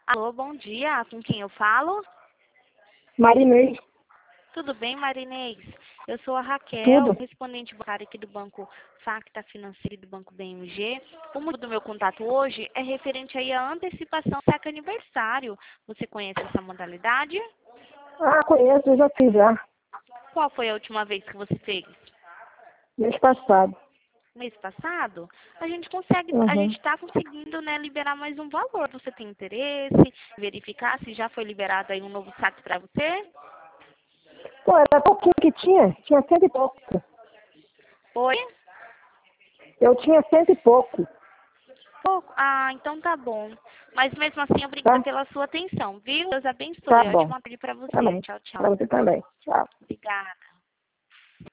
Alô, bom dia. Com quem eu falo? Marinês, Tudo bem, Marinês? Eu sou a Raquel, tudo. correspondente bancária aqui do Banco Facta Financeiro e do Banco BMG. O motivo do meu contato hoje é referente aí à antecipação do saque aniversário. Você conhece essa modalidade? Ah, conheço, eu já fiz já, Qual foi a última vez que você fez? mês passado. Mês passado? A gente Uhum. está conseguindo, né, liberar mais um valor. Você tem interesse? Verificar se já foi liberado aí um novo saque para você? Pô, era pouquinho que tinha cento e pouco. Oi? Eu tinha cento e pouco, Pouco? Ah, então tá bom. Mas mesmo assim, obrigada tá? pela sua atenção, viu? Deus Tá abençoe. bom, Ótima tarde pra tá você. bom. Tchau, Pra tchau. você também. Tchau. Obrigada.